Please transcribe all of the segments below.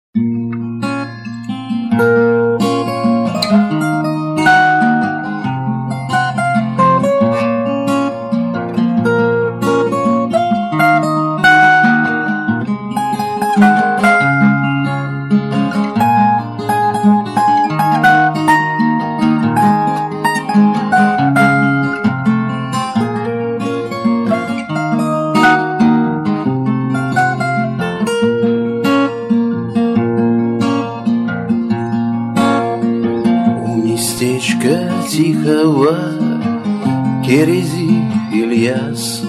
Местечко тихого Керези Ильяс,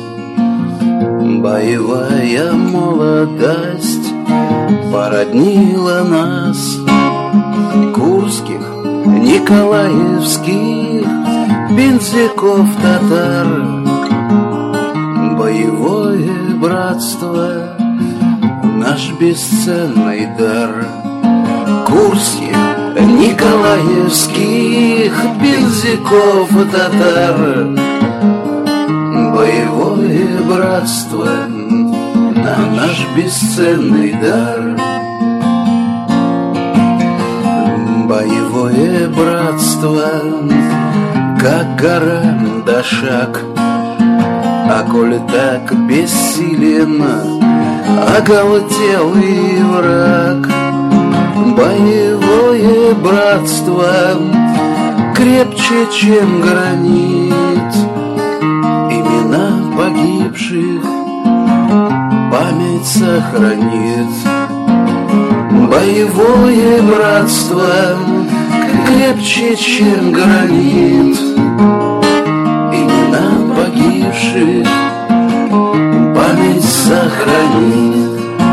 боевая молодость породнила нас. Курских, николаевских, бензяков, татар, боевое братство — наш бесценный дар. Курских, николаевских, бензяков, татар, боевое братство — наш бесценный дар. Боевое братство, как гора да шаг, а коль так бессилен оголтелый враг. Боевое братство крепче, чем гранит, имена погибших память сохранит. Боевое братство крепче, чем гранит, имена погибших память сохранит.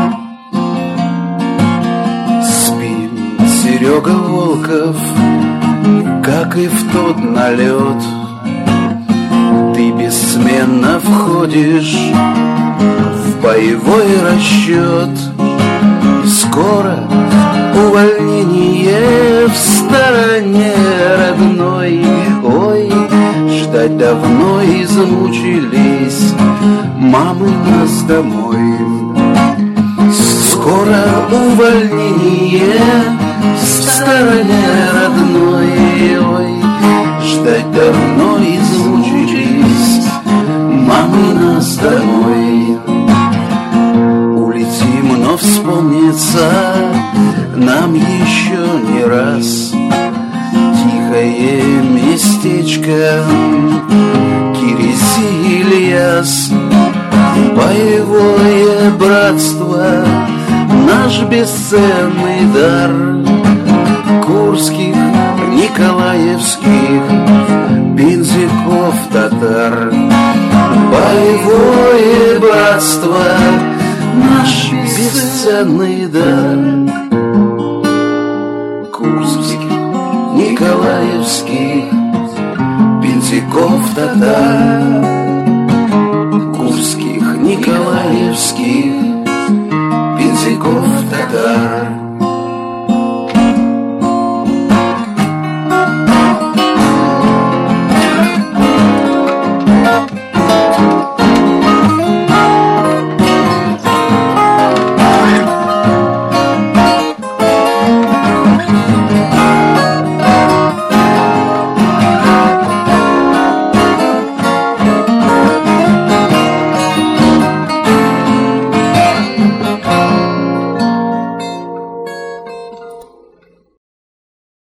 Серега Волков, как и в тот налет, ты бессменно входишь в боевой расчет. Скоро увольнение в стороне родной. Ой, ждать давно измучились мамы нас домой. Скоро увольнение в стороне родной. Ой, ждать давно измучились мамы нас домой. Улетим, но вспомнится нам еще не раз тихое местечко Керези Ильяс. Боевое братство — наш бесценный дар. Курских, николаевских, бензяков, татар. Боевое братство — наш бесценный дар. Курских, николаевских, бензяков, татар. Курских, николаевских, бензяков, татар.